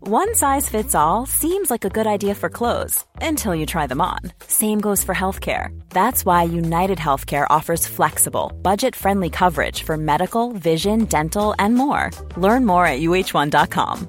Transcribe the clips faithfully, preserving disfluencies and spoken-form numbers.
One size fits all seems like a good idea for clothes until you try them on. Same goes for healthcare. That's why United Healthcare offers flexible, budget-friendly coverage for medical, vision, dental, and more. Learn more at U H one dot com.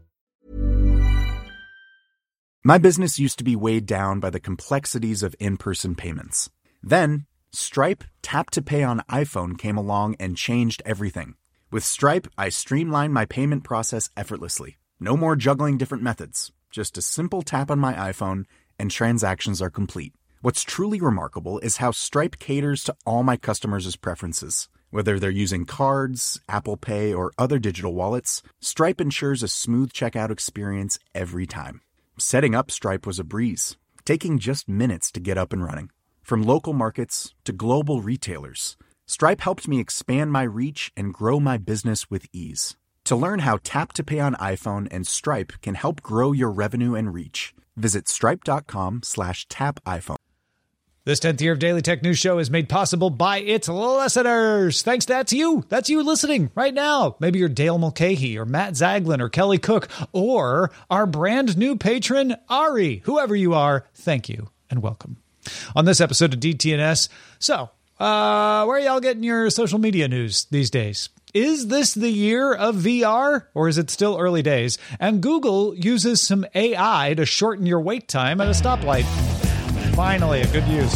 My business used to be weighed down by the complexities of in-person payments. Then, Stripe Tap to Pay on iPhone came along and changed everything. With Stripe, I streamlined my payment process effortlessly. No more juggling different methods. Just a simple tap on my iPhone and transactions are complete. What's truly remarkable is how Stripe caters to all my customers' preferences. Whether they're using cards, Apple Pay, or other digital wallets, Stripe ensures a smooth checkout experience every time. Setting up Stripe was a breeze, taking just minutes to get up and running. From local markets to global retailers, Stripe helped me expand my reach and grow my business with ease. To learn how Tap to Pay on iPhone and Stripe can help grow your revenue and reach, visit stripe.com slash tap iPhone. This tenth year of Daily Tech News Show is made possible by its listeners. Thanks, that's you. That's you listening right now. Maybe you're Dale Mulcahy or Matt Zaglin or Kelly Cook or our brand new patron, Ari. Whoever you are, thank you and welcome. On this episode of D T N S, so uh, where are y'all getting your social media news these days? Is this the year of V R, or is it still early days? And Google uses some A I to shorten your wait time at a stoplight. Finally, a good use.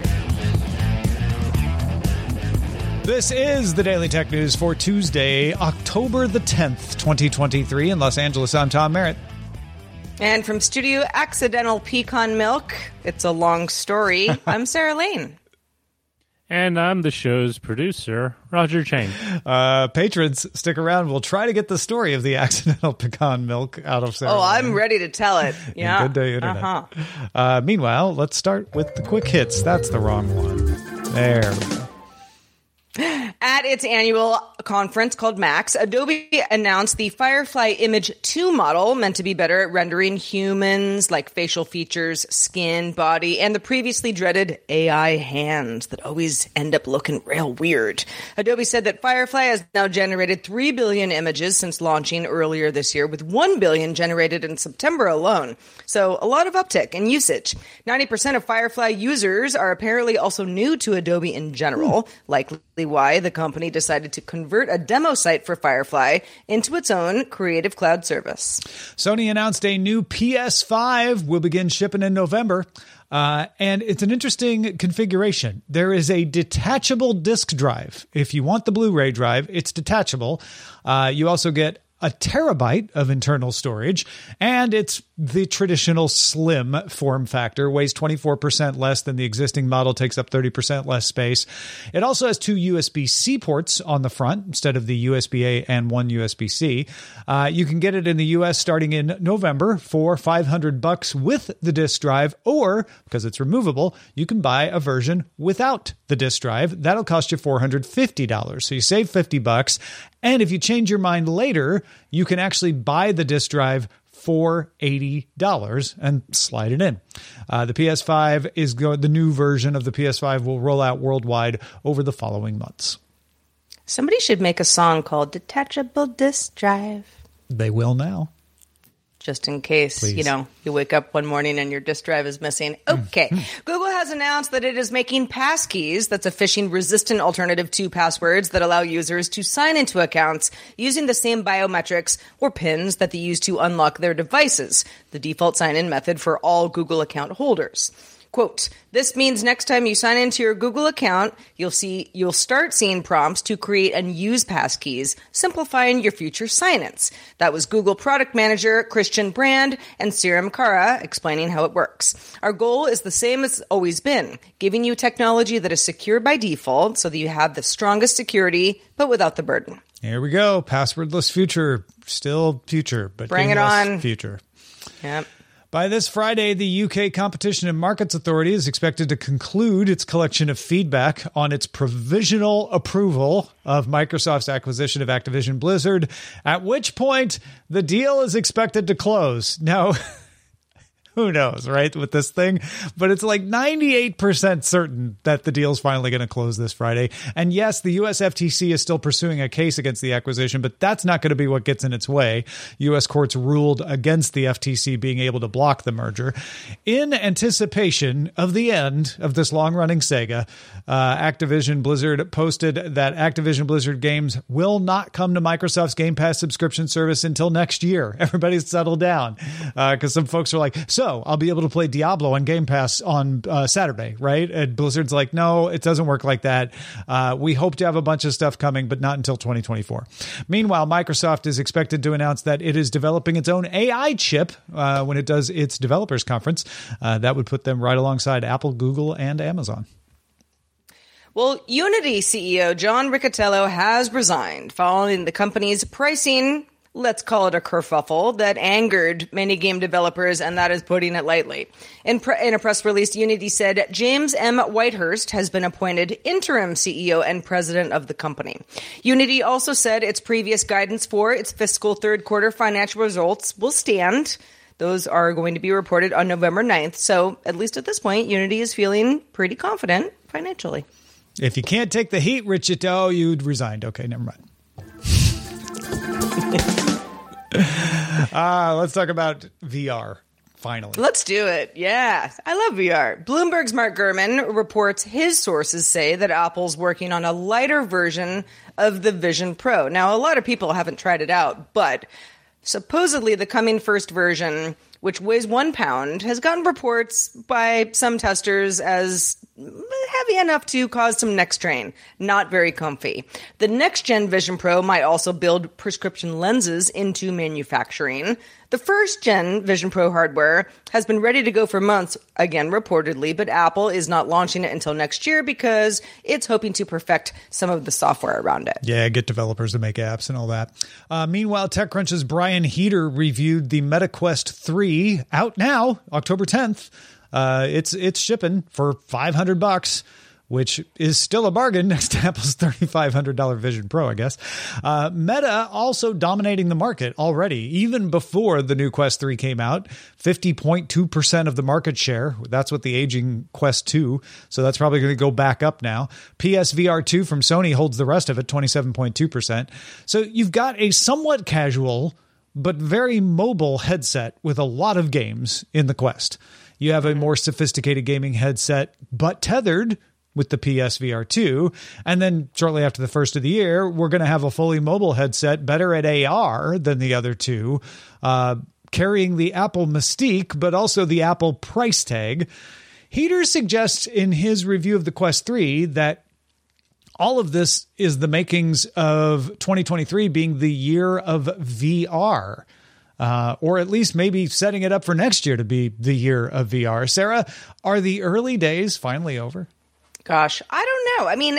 This is the Daily Tech News for Tuesday, October the tenth, twenty twenty-three. In Los Angeles, I'm Tom Merritt. And from Studio Accidental Pecan Milk, it's a long story. I'm Sarah Lane. And I'm the show's producer, Roger Chang. Uh, patrons, stick around. We'll try to get the story of the accidental pecan milk out of Sarah. Oh, Lane. I'm ready to tell it. Yeah. Good day, Internet. Uh-huh. Uh, meanwhile, let's start with the quick hits. That's the wrong one. There we go. At its annual conference called MAX, Adobe announced the Firefly Image two model, meant to be better at rendering humans, like facial features, skin, body, and the previously dreaded A I hands that always end up looking real weird. Adobe said that Firefly has now generated three billion images since launching earlier this year, with one billion generated in September alone. So a lot of uptick in usage. ninety percent of Firefly users are apparently also new to Adobe in general, likely why the company decided to convert a demo site for Firefly into its own Creative Cloud service. Sony announced a new P S five will begin shipping in November. Uh, and it's an interesting configuration. There is a detachable disk drive. If you want the Blu-ray drive, it's detachable. Uh, you also get a terabyte of internal storage, and it's the traditional slim form factor, weighs twenty-four percent less than the existing model, takes up thirty percent less space. It also has two U S B-C ports on the front instead of the U S B-A and one U S B-C. Uh, you can get it in the U S starting in November for five hundred bucks with the disk drive, or because it's removable, you can buy a version without the disk drive. That'll cost you four hundred fifty dollars. So you save fifty bucks. And if you change your mind later, you can actually buy the disk drive for eighty dollars and slide it in. Uh, the P S five is go- the new version of the P S five will roll out worldwide over the following months. Somebody should make a song called Detachable Disk Drive. They will now. Just in case, Please. you know, you wake up one morning and your disk drive is missing. Okay. Google has announced that it is making passkeys, that's a phishing-resistant alternative to passwords that allow users to sign into accounts using the same biometrics or PINs that they use to unlock their devices, the default sign-in method for all Google account holders. Quote, this means next time you sign into your Google account, you'll see you'll start seeing prompts to create and use passkeys, simplifying your future sign-ins. That was Google product manager Christian Brand and Siram Kara explaining how it works. Our goal is the same as always been, giving you technology that is secure by default so that you have the strongest security, but without the burden. Here we go. Passwordless future. Still future, but bring it on. Future. Yep. By this Friday, the U K Competition and Markets Authority is expected to conclude its collection of feedback on its provisional approval of Microsoft's acquisition of Activision Blizzard, at which point the deal is expected to close. Now, who knows, right, with this thing? But it's like ninety-eight percent certain that the deal's finally going to close this Friday. And yes, the U S F T C is still pursuing a case against the acquisition, but that's not going to be what gets in its way. U S courts ruled against the F T C being able to block the merger. In anticipation of the end of this long-running saga, uh, Activision Blizzard posted that Activision Blizzard games will not come to Microsoft's Game Pass subscription service until next year. Everybody's settled down because uh, some folks are like, so I'll be able to play Diablo on Game Pass on uh, Saturday, right? And Blizzard's like, no, it doesn't work like that. Uh, we hope to have a bunch of stuff coming, but not until twenty twenty-four. Meanwhile, Microsoft is expected to announce that it is developing its own A I chip uh, when it does its developers conference. Uh, that would put them right alongside Apple, Google, and Amazon. Well, Unity C E O John Riccitiello has resigned following the company's pricing, let's call it a kerfuffle, that angered many game developers, and that is putting it lightly. In, pre- in a press release, Unity said James M. Whitehurst has been appointed interim C E O and president of the company. Unity also said its previous guidance for its fiscal third quarter financial results will stand. Those are going to be reported on November ninth. So at least at this point, Unity is feeling pretty confident financially. If you can't take the heat, Riccitiello, you'd resigned. Okay, never mind. uh, let's talk about V R, finally. Let's do it. Yeah, I love V R. Bloomberg's Mark Gurman reports his sources say that Apple's working on a lighter version of the Vision Pro. Now, a lot of people haven't tried it out, but supposedly the coming first version, which weighs one pound, has gotten reports by some testers as heavy enough to cause some neck strain. Not very comfy. The next-gen Vision Pro might also build prescription lenses into manufacturing. The first-gen Vision Pro hardware has been ready to go for months, again reportedly, but Apple is not launching it until next year because it's hoping to perfect some of the software around it. Yeah, get developers to make apps and all that. Uh, meanwhile, TechCrunch's Brian Heater reviewed the MetaQuest three, out now, October tenth. Uh, it's it's shipping for five hundred bucks, which is still a bargain next to Apple's thirty-five hundred dollars Vision Pro, I guess. Uh, Meta also dominating the market already, even before the new Quest three came out. fifty point two percent of the market share. That's what the aging Quest two. So that's probably going to go back up now. P S V R two from Sony holds the rest of it, twenty-seven point two percent. So you've got a somewhat casual but very mobile headset with a lot of games in the Quest. You have a more sophisticated gaming headset, but tethered with the P S V R two. And then shortly after the first of the year, we're going to have a fully mobile headset, better at A R than the other two, uh, carrying the Apple Mystique, but also the Apple price tag. Heater suggests in his review of the Quest three that all of this is the makings of twenty twenty-three being the year of V R. Uh, or at least maybe setting it up for next year to be the year of V R. Sarah, are the early days finally over? Gosh, I don't know. I mean,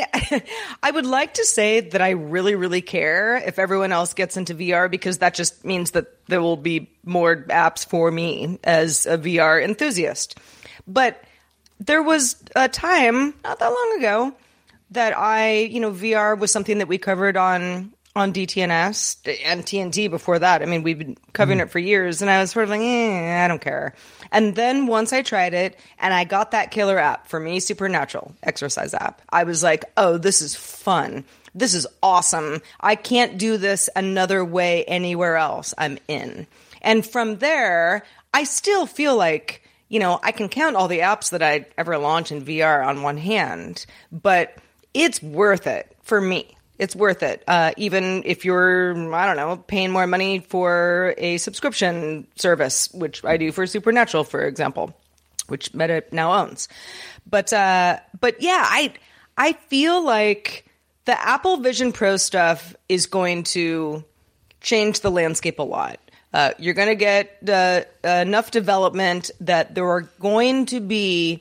I would like to say that I really, really care if everyone else gets into V R, because that just means that there will be more apps for me as a V R enthusiast. But there was a time not that long ago that I, you know, V R was something that we covered on on D T N S and T N T before that. I mean, we've been covering mm. it for years, and I was sort of like, eh, I don't care. And then once I tried it and I got that killer app for me, Supernatural exercise app, I was like, oh, this is fun. This is awesome. I can't do this another way anywhere else. I'm in. And from there, I still feel like, you know, I can count all the apps that I ever launch in V R on one hand, but it's worth it for me. It's worth it, uh, even if you're, I don't know, paying more money for a subscription service, which I do for Supernatural, for example, which Meta now owns. But uh, but yeah, I I feel like the Apple Vision Pro stuff is going to change the landscape a lot. Uh, you're going to get uh, enough development that there are going to be,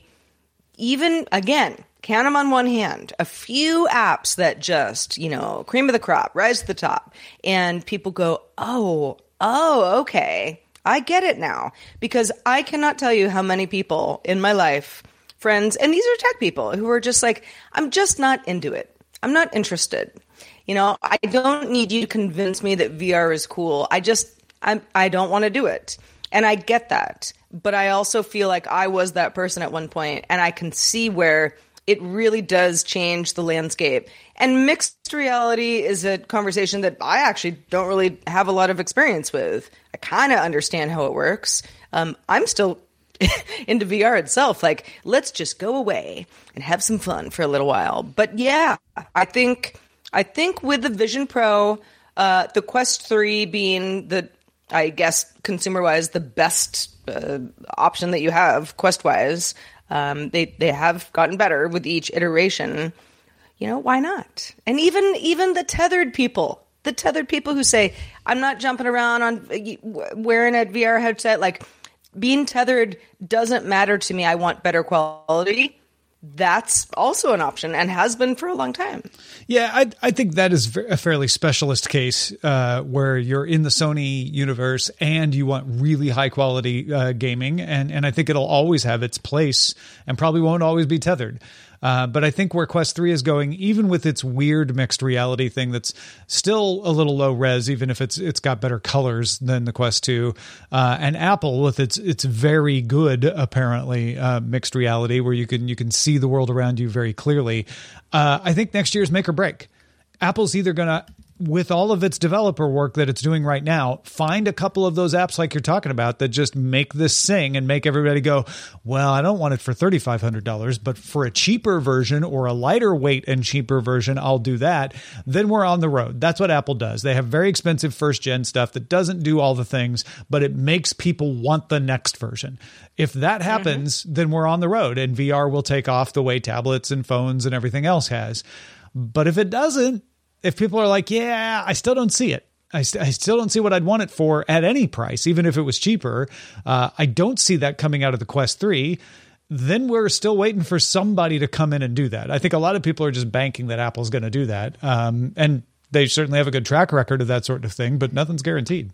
even, again, count them on one hand, a few apps that just, you know, cream of the crop, rise to the top. And people go, oh, oh, okay, I get it now. Because I cannot tell you how many people in my life, friends, and these are tech people, who are just like, I'm just not into it. I'm not interested. You know, I don't need you to convince me that V R is cool. I just, I'm, I don't want to do it. And I get that. But I also feel like I was that person at one point, and I can see where it really does change the landscape. And mixed reality is a conversation that I actually don't really have a lot of experience with. I kind of understand how it works. Um, I'm still into V R itself. Like, let's just go away and have some fun for a little while. But yeah, I think I think with the Vision Pro, uh, the Quest three being the, I guess, consumer-wise, the best uh, option that you have, Quest-wise. Um, they they have gotten better with each iteration. You know, why not? And even even the tethered people, the tethered people who say, I'm not jumping around on wearing a V R headset. Like, being tethered doesn't matter to me. I want better quality. That's also an option and has been for a long time. Yeah, I I think that is a fairly specialist case uh, where you're in the Sony universe and you want really high quality uh, gaming. And, and I think it'll always have its place and probably won't always be tethered. Uh, but I think where Quest three is going, even with its weird mixed reality thing that's still a little low res, even if it's it's got better colors than the Quest two, uh, and Apple with its its very good, apparently, uh, mixed reality where you can you can see the world around you very clearly. Uh, I think next year's make or break. Apple's either going to, with all of its developer work that it's doing right now, find a couple of those apps like you're talking about that just make this sing and make everybody go, well, I don't want it for thirty-five hundred dollars, but for a cheaper version or a lighter weight and cheaper version, I'll do that. Then we're on the road. That's what Apple does. They have very expensive first gen stuff that doesn't do all the things, but it makes people want the next version. If that happens, mm-hmm. then we're on the road and V R will take off the way tablets and phones and everything else has. But if it doesn't, if people are like, yeah, I still don't see it. I, st- I still don't see what I'd want it for at any price, even if it was cheaper. Uh, I don't see that coming out of the Quest three. Then we're still waiting for somebody to come in and do that. I think a lot of people are just banking that Apple's going to do that. Um, and they certainly have a good track record of that sort of thing, but nothing's guaranteed.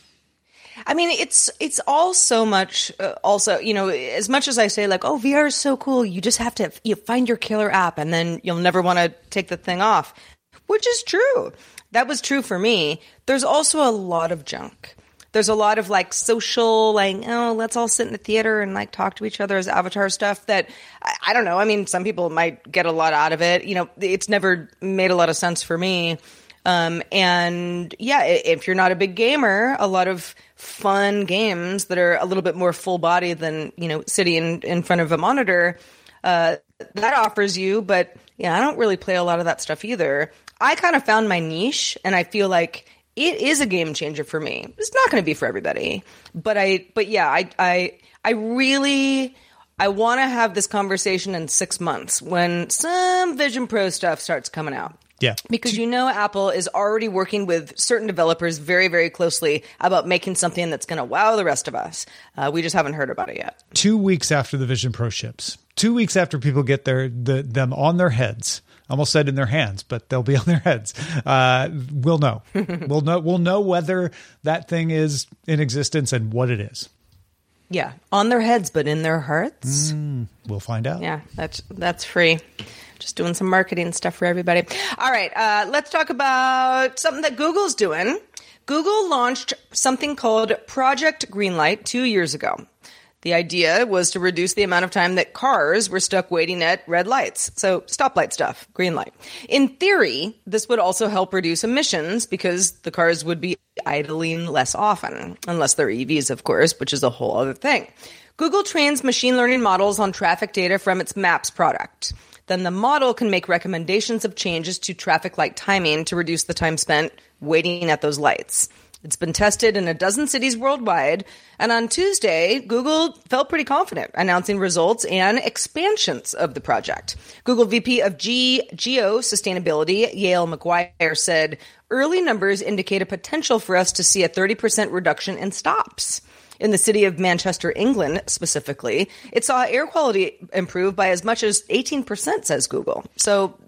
I mean, it's it's all so much uh, also, you know, as much as I say like, oh, V R is so cool, you just have to you find your killer app and then you'll never want to take the thing off, which is true. That was true for me. There's also a lot of junk. There's a lot of like social, like, oh, let's all sit in the theater and like talk to each other as avatar stuff that, I, I don't know. I mean, some people might get a lot out of it. You know, it's never made a lot of sense for me. Um, and yeah, if you're not a big gamer, a lot of fun games that are a little bit more full body than, you know, sitting in, in front of a monitor, uh, that offers you. But yeah, I don't really play a lot of that stuff either. I kind of found my niche and I feel like it is a game changer for me. It's not going to be for everybody, but I, but yeah, I, I, I really, I want to have this conversation in six months when some Vision Pro stuff starts coming out. Yeah. Because you know Apple is already working with certain developers very, very closely about making something that's going to wow the rest of us. Uh, we just haven't heard about it yet. Two weeks after the Vision Pro ships, two weeks after people get their the, them on their heads, almost said in their hands, but they'll be on their heads, uh, we'll know. we'll know. We'll know whether that thing is in existence and what it is. Yeah. On their heads, but in their hearts. Mm, we'll find out. Yeah, that's that's free. Just doing some marketing stuff for everybody. All right, uh, let's talk about something that Google's doing. Google launched something called Project Greenlight two years ago. The idea was to reduce the amount of time that cars were stuck waiting at red lights. So stoplight stuff, green light. In theory, this would also help reduce emissions because the cars would be idling less often, unless they're E Vs, of course, which is a whole other thing. Google trains machine learning models on traffic data from its Maps product. Then the model can make recommendations of changes to traffic light timing to reduce the time spent waiting at those lights. It's been tested in a dozen cities worldwide, and on Tuesday, Google felt pretty confident announcing results and expansions of the project. Google V P of G- Geo Sustainability, Yael McGuire, said, early numbers indicate a potential for us to see a thirty percent reduction in stops. In the city of Manchester, England, specifically, it saw air quality improve by as much as eighteen percent, says Google. So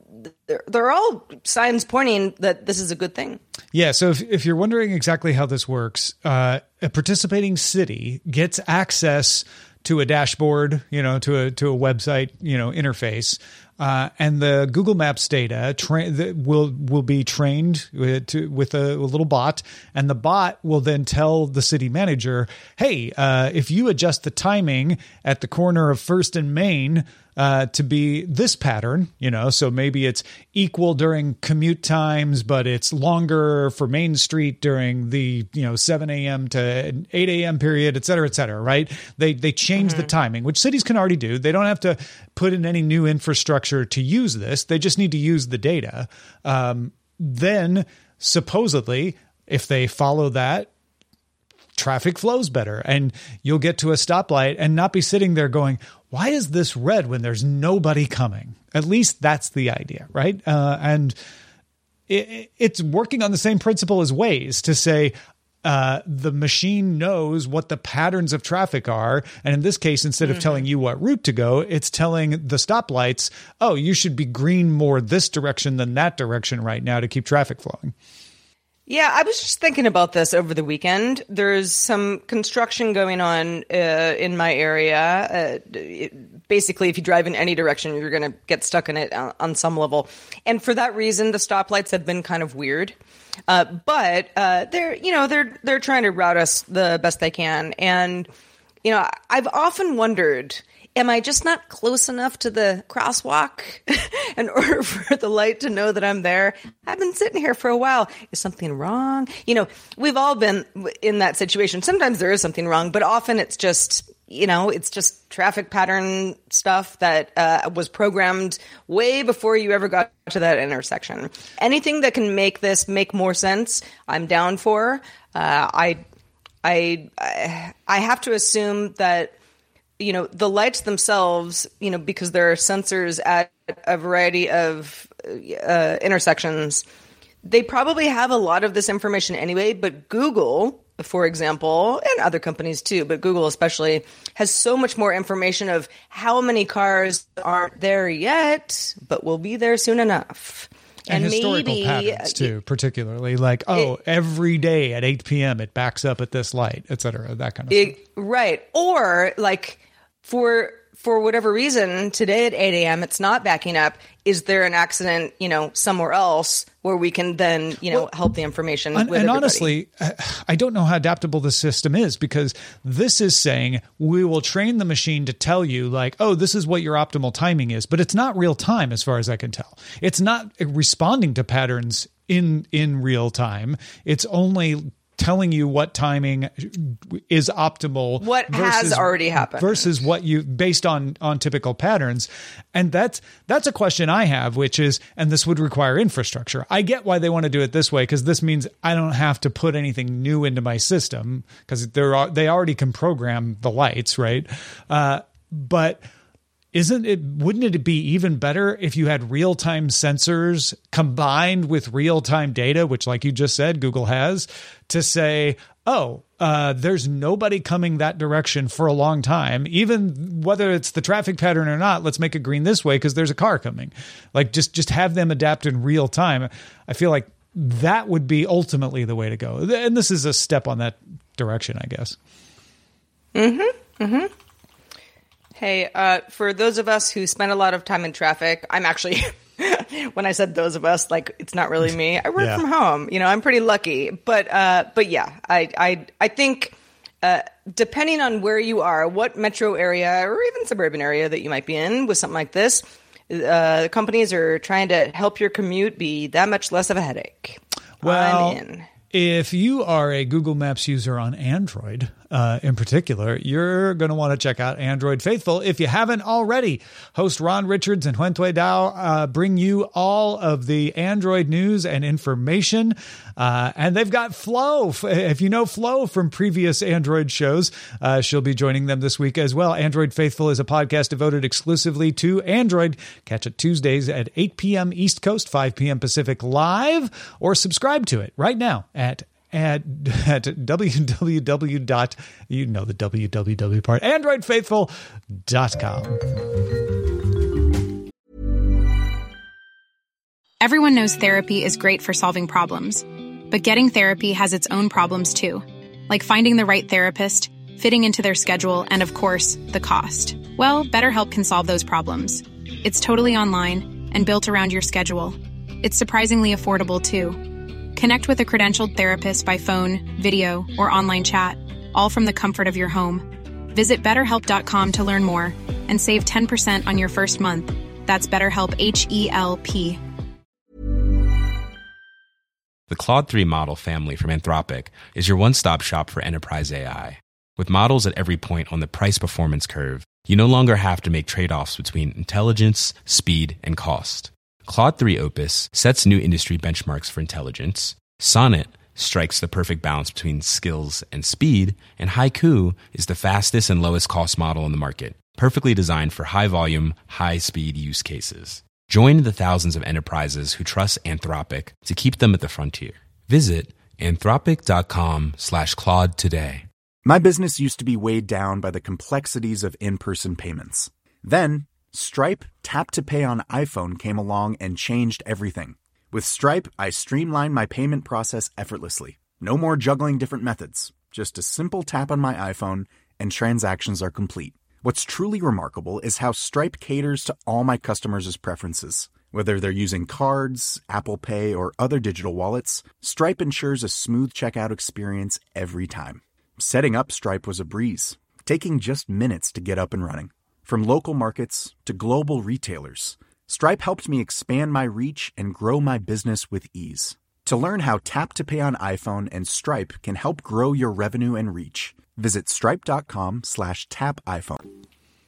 they're, they're all signs pointing that this is a good thing. Yeah. So if, if you're wondering exactly how this works, uh, a participating city gets access to a dashboard, you know, to a, to a website, you know, interface. Uh, and the Google Maps data tra- the, will will be trained with, to, with a, a little bot, and the bot will then tell the city manager, "Hey, uh, if you adjust the timing at the corner of First and Main uh, to be this pattern, you know, so maybe it's equal during commute times, but it's longer for Main Street during the you know seven a.m. to eight a.m. period, et cetera, et cetera." Right? They they change mm-hmm. the timing, which cities can already do. They don't have to put in any new infrastructure to use this. They just need to use the data. Um, then supposedly, if they follow that, traffic flows better, and you'll get to a stoplight and not be sitting there going, why is this red when there's nobody coming? At least that's the idea, right? Uh, and it, it's working on the same principle as Waze to say, Uh, the machine knows what the patterns of traffic are. And in this case, instead mm-hmm. of telling you what route to go, it's telling the stoplights, oh, you should be green more this direction than that direction right now to keep traffic flowing. Yeah, I was just thinking about this over the weekend. There's some construction going on uh, in my area. Uh, it, basically, if you drive in any direction, you're going to get stuck in it on, on some level. And for that reason, the stoplights have been kind of weird. Uh, but uh, they're, you know, they're they're trying to route us the best they can. And, you know, I've often wondered, am I just not close enough to the crosswalk in order for the light to know that I'm there? I've been sitting here for a while. Is something wrong? You know, we've all been in that situation. Sometimes there is something wrong, but often it's just, you know, it's just traffic pattern stuff that uh, was programmed way before you ever got to that intersection. Anything that can make this make more sense, I'm down for. Uh, I, I, I have to assume that, you know, the lights themselves, you know, because there are sensors at a variety of uh, intersections, they probably have a lot of this information anyway. But Google, for example, and other companies too, but Google especially, has so much more information of how many cars aren't there yet, but will be there soon enough. And, and historical maybe, patterns too, particularly like, oh, it, every day at eight p.m. it backs up at this light, et cetera, that kind of it, stuff. Right. Or like for for whatever reason, today at eight a.m. it's not backing up. Is there an accident, you know, somewhere else where we can then, you know, well, help the information and, with and everybody? honestly, I don't know how adaptable the system is, because this is saying we will train the machine to tell you like, oh, this is what your optimal timing is, but it's not real time as far as I can tell. It's not responding to patterns in in real time. It's only telling you what timing is optimal, what versus, has already happened versus what you based on on typical patterns. And that's that's a question I have, which is, and this would require infrastructure. I get why they want to do it this way, because this means I don't have to put anything new into my system, because there are they already can program the lights, right? Uh, but Isn't it, wouldn't it be even better if you had real-time sensors combined with real-time data, which, like you just said, Google has, to say, oh, uh, there's nobody coming that direction for a long time, even whether it's the traffic pattern or not, let's make it green this way because there's a car coming. Like, just, just have them adapt in real time. I feel like that would be ultimately the way to go. And this is a step on that direction, I guess. Mm-hmm, mm-hmm. Hey, uh, for those of us who spend a lot of time in traffic, I'm actually, when I said those of us, like, it's not really me. I work yeah. from home. You know, I'm pretty lucky. But uh, but yeah, I I, I think uh, depending on where you are, what metro area or even suburban area that you might be in with something like this, uh, companies are trying to help your commute be that much less of a headache. Well, I'm in. If you are a Google Maps user on Android, uh, in particular, you're going to want to check out Android Faithful. If you haven't already, host Ron Richards and Huentui Dao uh, bring you all of the Android news and information. Uh, and they've got Flo. If you know Flo from previous Android shows, uh, she'll be joining them this week as well. Android Faithful is a podcast devoted exclusively to Android. Catch it Tuesdays at eight p.m. East Coast, five p.m. Pacific live, or subscribe to it right now at At, at www dot, you know the www part, android faithful dot com. Everyone knows therapy is great for solving problems, but getting therapy has its own problems too, like finding the right therapist, fitting into their schedule, and of course, the cost. Well, BetterHelp can solve those problems. It's totally online and built around your schedule. It's surprisingly affordable too. Connect with a credentialed therapist by phone, video, or online chat, all from the comfort of your home. Visit better help dot com to learn more and save ten percent on your first month. That's BetterHelp, H E L P. The Claude three model family from Anthropic is your one-stop shop for enterprise A I. With models at every point on the price-performance curve, you no longer have to make trade-offs between intelligence, speed, and cost. Claude three Opus sets new industry benchmarks for intelligence. Sonnet strikes the perfect balance between skills and speed. And Haiku is the fastest and lowest cost model on the market, perfectly designed for high-volume, high-speed use cases. Join the thousands of enterprises who trust Anthropic to keep them at the frontier. Visit anthropic.com slash Claude today. My business used to be weighed down by the complexities of in-person payments. Then, Stripe Tap to Pay on iPhone came along and changed everything. With Stripe, I streamlined my payment process effortlessly. No more juggling different methods. Just a simple tap on my iPhone and transactions are complete. What's truly remarkable is how Stripe caters to all my customers' preferences. Whether they're using cards, Apple Pay, or other digital wallets, Stripe ensures a smooth checkout experience every time. Setting up Stripe was a breeze, taking just minutes to get up and running. From local markets to global retailers, Stripe helped me expand my reach and grow my business with ease. To learn how Tap to Pay on iPhone and Stripe can help grow your revenue and reach, visit stripe.com slash tap iPhone.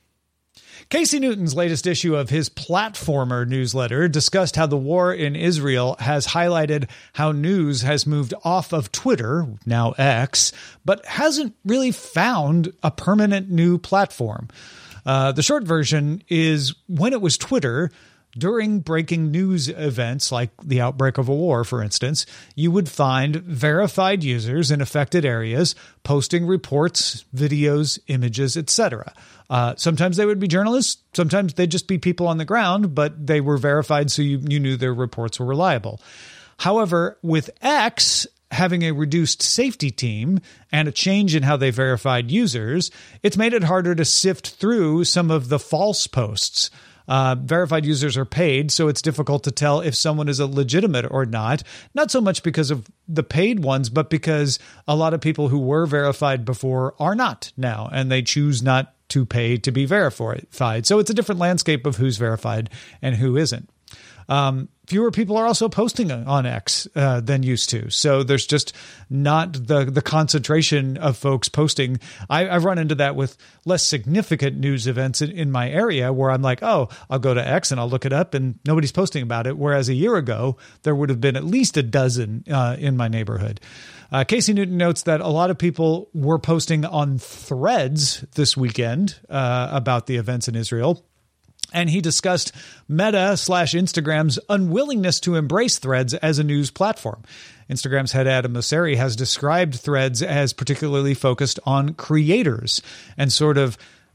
Casey Newton's latest issue of his Platformer newsletter discussed how the war in Israel has highlighted how news has moved off of Twitter, now X, but hasn't really found a permanent new platform. Uh, the short version is when it was Twitter, during breaking news events like the outbreak of a war, for instance, you would find verified users in affected areas posting reports, videos, images, et cetera. Uh, sometimes they would be journalists. Sometimes they'd just be people on the ground, but they were verified, so you, you knew their reports were reliable. However, with X having a reduced safety team and a change in how they verified users, it's made it harder to sift through some of the false posts. Uh, verified users are paid, so it's difficult to tell if someone is a legitimate or not. Not so much because of the paid ones, but because a lot of people who were verified before are not now, and they choose not to pay to be verified. So it's a different landscape of who's verified and who isn't. Um, fewer people are also posting on X uh, than used to. So there's just not the the concentration of folks posting. I, I've run into that with less significant news events in, in my area where I'm like, oh, I'll go to X and I'll look it up and nobody's posting about it. Whereas a year ago, there would have been at least a dozen uh, in my neighborhood. Uh, Casey Newton notes that a lot of people were posting on Threads this weekend uh, about the events in Israel. And he discussed Meta slash Instagram's unwillingness to embrace Threads as a news platform. Instagram's head Adam Mosseri has described Threads as particularly focused on creators and sort of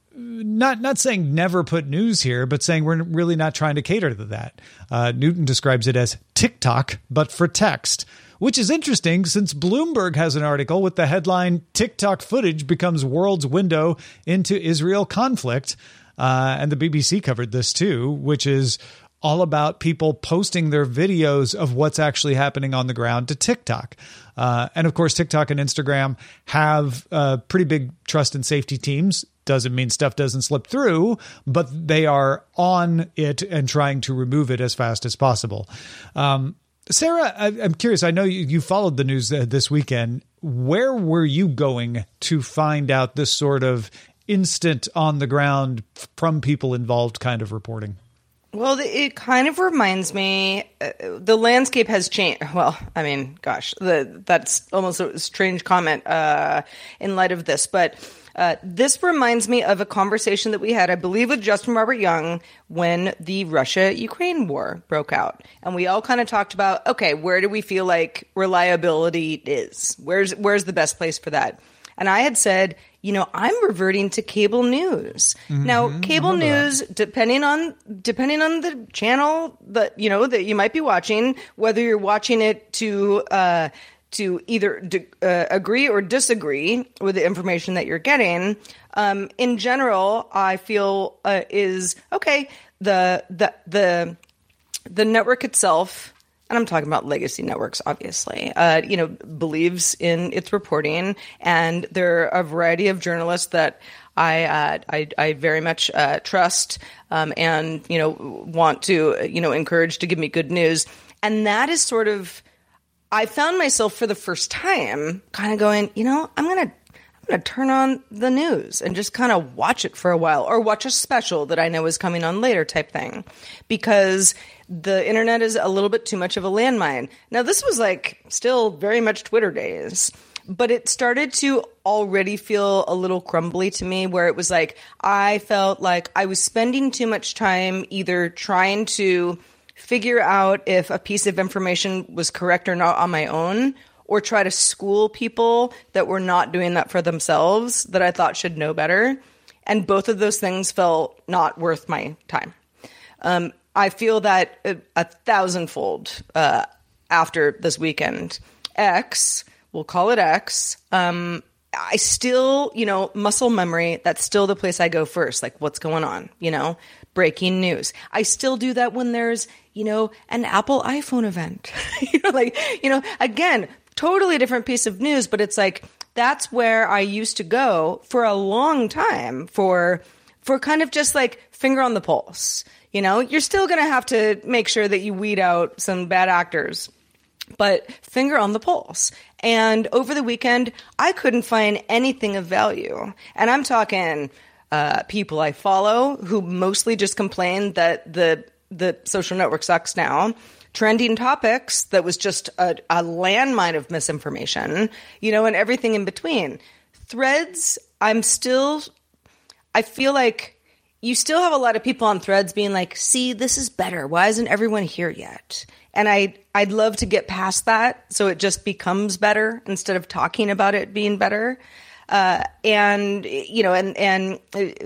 not not saying never put news here, but saying we're really not trying to cater to that. Uh, Newton describes it as TikTok, but for text, which is interesting since Bloomberg has an article with the headline, TikTok footage becomes world's window into Israel conflict. Uh, and the B B C covered this too, which is all about people posting their videos of what's actually happening on the ground to TikTok. Uh, and of course, TikTok and Instagram have uh, pretty big trust and safety teams. Doesn't mean stuff doesn't slip through, but they are on it and trying to remove it as fast as possible. Um, Sarah, I, I'm curious. I know you, you followed the news uh, this weekend. Where were you going to find out this sort of instant on the ground from people involved kind of reporting? Well, it kind of reminds me, uh, the landscape has changed. Well, I mean, gosh, the, that's almost a strange comment uh, in light of this. But uh, this reminds me of a conversation that we had, I believe, with Justin Robert Young when the Russia-Ukraine war broke out. And we all kind of talked about, okay, where do we feel like reliability is? Where's where's the best place for that? And I had said, you know, I'm reverting to cable news. Mm-hmm. Now, cable news, that. depending on depending on the channel that, you know, that you might be watching, whether you're watching it to uh, to either d- uh, agree or disagree with the information that you're getting, um, in general, I feel uh, is, okay, the the the the network itself, and I'm talking about legacy networks, obviously, uh, you know, believes in its reporting. And there are a variety of journalists that I uh, I, I very much uh, trust um, and, you know, want to, you know, encourage to give me good news. And that is sort of, I found myself for the first time kind of going, you know, I'm going to I'm going to turn on the news and just kind of watch it for a while, or watch a special that I know is coming on later type thing, because the internet is a little bit too much of a landmine. Now, this was like still very much Twitter days, but it started to already feel a little crumbly to me, where it was like I felt like I was spending too much time either trying to figure out if a piece of information was correct or not on my own, or try to school people that were not doing that for themselves that I thought should know better. And both of those things felt not worth my time. Um, I feel that a, a thousandfold uh, after this weekend. X, we'll call it X, um, I still, you know, muscle memory, that's still the place I go first. Like, what's going on? You know, breaking news. I still do that when there's, you know, an Apple iPhone event. you know, like, you know, again, totally different piece of news, but it's like, that's where I used to go for a long time for, for kind of just like finger on the pulse. You know, you're still going to have to make sure that you weed out some bad actors, but finger on the pulse. And over the weekend, I couldn't find anything of value. And I'm talking uh, people I follow who mostly just complain that the the social network sucks now. Trending topics that was just a, a landmine of misinformation, you know, and everything in between. Threads, I'm still, I feel like you still have a lot of people on Threads being like, see, this is better. Why isn't everyone here yet? And I, I'd love to get past that so it just becomes better instead of talking about it being better. Uh, and, you know, and, and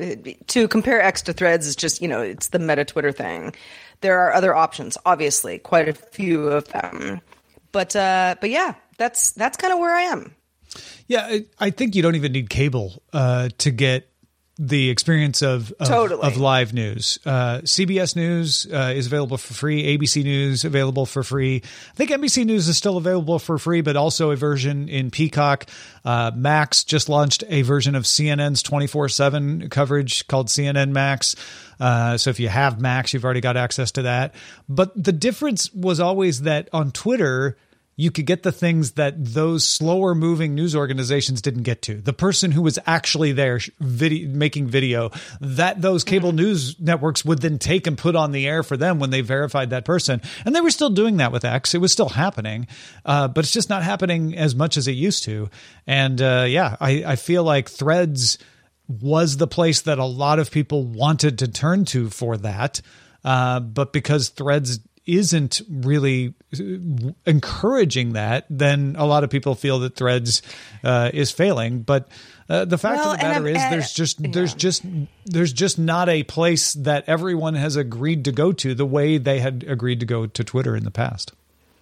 to compare X to Threads is just, you know, it's the meta Twitter thing. There are other options, obviously, quite a few of them. But, uh, but yeah, that's, that's kind of where I am. Yeah, I, I think you don't even need cable uh, to get the experience of of, totally. of live news. Uh, C B S News uh, is available for free. A B C News available for free. I think N B C News is still available for free, but also a version in Peacock. Uh, Max just launched a version of C N N's twenty-four seven coverage called C N N Max. Uh, so if you have Max, you've already got access to that. But the difference was always that on Twitter, you could get the things that those slower moving news organizations didn't get to. The person who was actually there video, making video, that those cable news networks would then take and put on the air for them when they verified that person. And they were still doing that with X. It was still happening, uh, but it's just not happening as much as it used to. And uh, yeah, I, I feel like Threads was the place that a lot of people wanted to turn to for that. Uh, but because Threads isn't really encouraging that, then a lot of people feel that Threads uh, is failing. But uh, the fact well, of the matter is, uh, there's just yeah. there's just there's just not a place that everyone has agreed to go to the way they had agreed to go to Twitter in the past.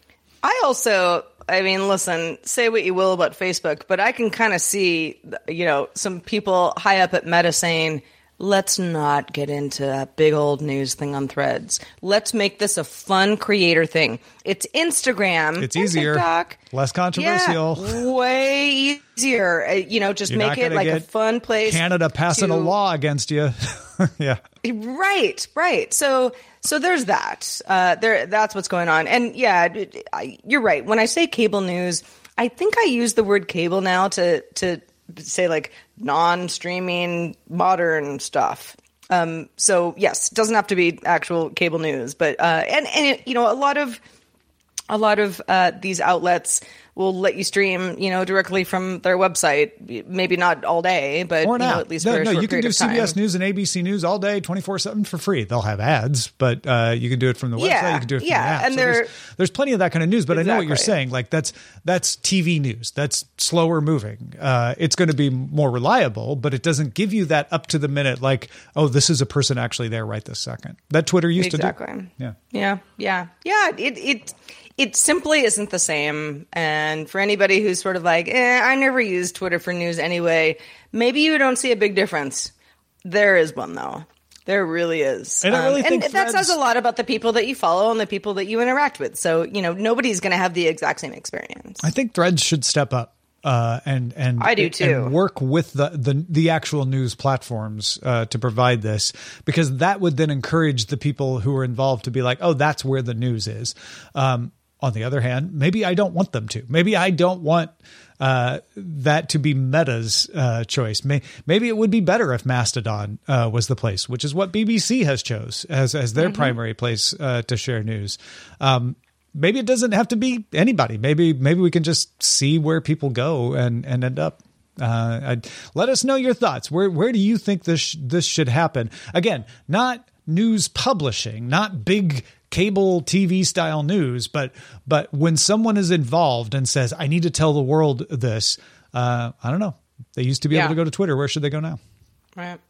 I also, I mean, listen, say what you will about Facebook, but I can kind of see, you know, some people high up at Meta saying, let's not get into that big old news thing on Threads. Let's make this a fun creator thing. It's Instagram. It's easier. TikTok. Less controversial. Yeah, way easier. Uh, you know, just You're make it like a fun place. Canada passing to... a law against you. Yeah. Right, right. So so there's that. Uh, there, that's what's going on. And yeah, I, you're right. When I say cable news, I think I use the word cable now to to say like non-streaming modern stuff. Um, so yes, it doesn't have to be actual cable news, but uh, and and it, you know, a lot of a lot of uh, these outlets will let you stream, you know, directly from their website. Maybe not all day, but or you know, at least no, for a no, short you can period do of C B S time. News and A B C News all day, twenty-four seven for free. They'll have ads, but uh, you can do it from the website. Yeah, you can do it from yeah, the app. and so they're- there's, there's plenty of that kind of news. But I know what you're Exactly. saying. Like that's that's T V news. That's slower moving. Uh, it's going to be more reliable, but it doesn't give you that up to the minute. Like, oh, this is a person actually there right this second. That Twitter used Exactly. to do. Yeah. Yeah, yeah, yeah. It it it simply isn't the same. And for anybody who's sort of like, eh, I never use Twitter for news anyway, maybe you don't see a big difference. There is one though. There really is. And I really um, think and that threads- says a lot about the people that you follow and the people that you interact with. So, you know, nobody's going to have the exact same experience. I think Threads should step up uh, and and I do and too. work with the the, the actual news platforms uh, to provide this, because that would then encourage the people who are involved to be like, oh, that's where the news is. Um, on the other hand, maybe I don't want them to. Maybe I don't want uh, that to be Meta's uh, choice. May, maybe it would be better if Mastodon uh, was the place, which is what B B C has chose as as their mm-hmm. primary place uh, to share news. Um, maybe it doesn't have to be anybody. Maybe maybe we can just see where people go and, and end up. Uh, I'd, let us know your thoughts. Where where do you think this this should happen? Again, not news publishing, not big cable T V style news, but but when someone is involved and says, I need to tell the world this, uh, I don't know. They used to be yeah. able to go to Twitter. Where should they go now? Right.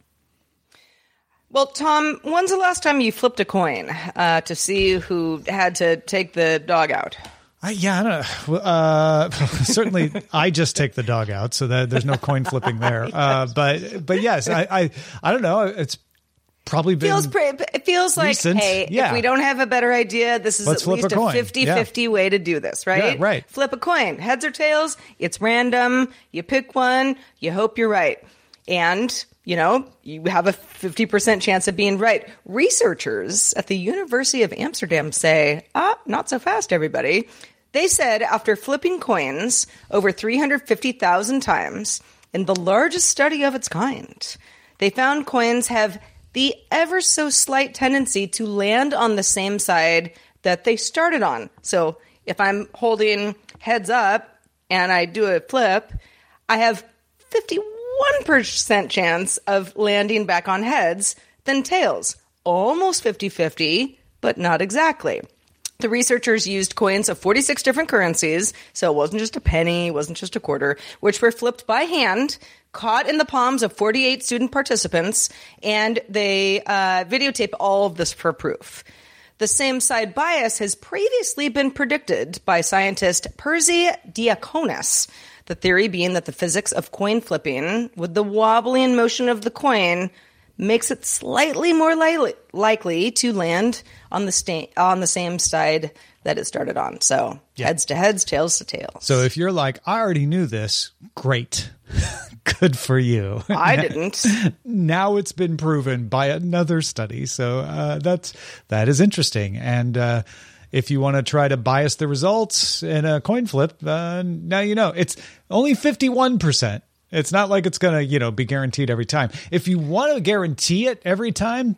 Well, Tom, when's the last time you flipped a coin uh, to see who had to take the dog out? I, yeah, I don't know. Uh, certainly, I just take the dog out, so that there's no coin flipping there. Uh, but but yes, I, I I don't know. It's probably been feels pre- it feels like recent. Hey, yeah. if we don't have a better idea, this is Let's at flip least a coin. a fifty-fifty Yeah. way to do this, right? Yeah, right. Flip a coin, heads or tails. It's random. You pick one. You hope you're right, and you know you have a fifty percent chance of being right. Researchers at the University of Amsterdam say, ah, not so fast, everybody. They said after flipping coins over three hundred fifty thousand times in the largest study of its kind, they found coins have the ever so slight tendency to land on the same side that they started on. So if I'm holding heads up and I do a flip, I have fifty-one percent chance of landing back on heads than tails. Almost fifty-fifty, but not exactly. The researchers used coins of forty-six different currencies, so it wasn't just a penny, it wasn't just a quarter, which were flipped by hand, caught in the palms of forty-eight student participants, and they uh, videotape all of this for proof. The same side bias has previously been predicted by scientist Percy Diakonis, the theory being that the physics of coin flipping, with the wobbling motion of the coin, makes it slightly more li- likely to land on the sta- on the same side that it started on. So Yeah. heads to heads, tails to tails. So if you're like, I already knew this, great. Good for you. I didn't. Now it's been proven by another study. So uh, that's that is interesting. And uh, if you want to try to bias the results in a coin flip, uh, now you know. It's only fifty-one percent. It's not like it's going to, you know, be guaranteed every time. If you want to guarantee it every time,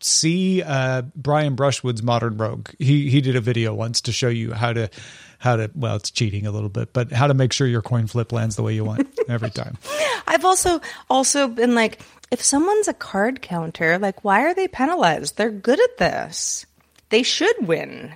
see uh, Brian Brushwood's Modern Rogue. He he did a video once to show you how to how to well, it's cheating a little bit, but how to make sure your coin flip lands the way you want every time. I've also also been like, if someone's a card counter, like, why are they penalized? They're good at this. They should win.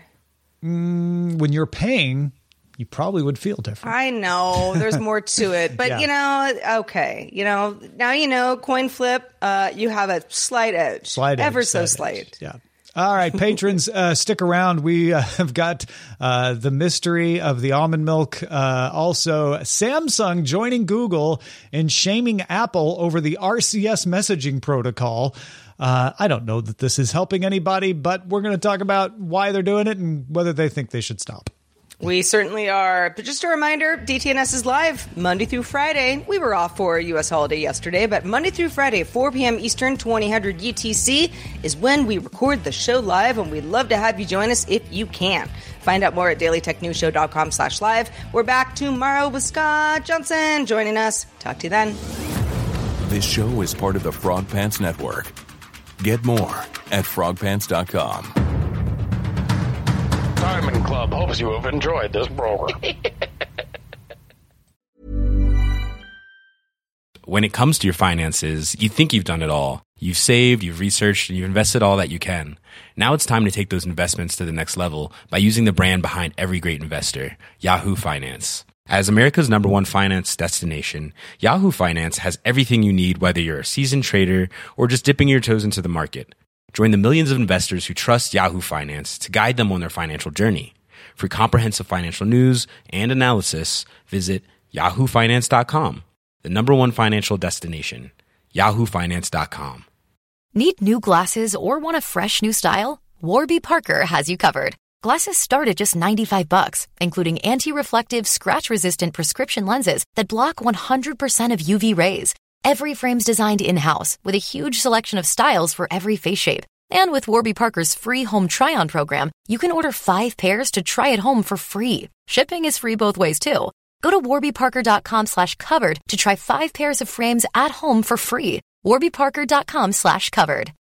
Mm, when you're paying, you probably would feel different. I know there's more to it, but Yeah. you know, okay, you know, now you know, coin flip, uh, you have a slight edge, Slight edge, ever so slight edge. slight. Yeah. All right, patrons, uh, stick around. We uh, have got uh, the mystery of the almond milk. Uh, also, Samsung joining Google in shaming Apple over the R C S messaging protocol. Uh, I don't know that this is helping anybody, but we're going to talk about why they're doing it and whether they think they should stop. We certainly are. But just a reminder, D T N S is live Monday through Friday. We were off for a U S holiday yesterday, but Monday through Friday, four p.m. Eastern, twenty hundred U T C, is when we record the show live, and we'd love to have you join us if you can. Find out more at dailytechnewsshow.com slash live. We're back tomorrow with Scott Johnson joining us. Talk to you then. This show is part of the Frog Pants Network. Get more at frog pants dot com. Diamond Club hopes you have enjoyed this program. When it comes to your finances, you think you've done it all. You've saved, you've researched, and you've invested all that you can. Now it's time to take those investments to the next level by using the brand behind every great investor, Yahoo Finance. As America's number one finance destination, Yahoo Finance has everything you need, whether you're a seasoned trader or just dipping your toes into the market. Join the millions of investors who trust Yahoo Finance to guide them on their financial journey. For comprehensive financial news and analysis, visit yahoo finance dot com, the number one financial destination, yahoo finance dot com. Need new glasses or want a fresh new style? Warby Parker has you covered. Glasses start at just ninety-five bucks, including anti-reflective, scratch-resistant prescription lenses that block one hundred percent of U V rays. Every frame's designed in-house with a huge selection of styles for every face shape. And with Warby Parker's free home try-on program, you can order five pairs to try at home for free. Shipping is free both ways, too. Go to warby parker dot com slash covered to try five pairs of frames at home for free. warby parker dot com slash covered.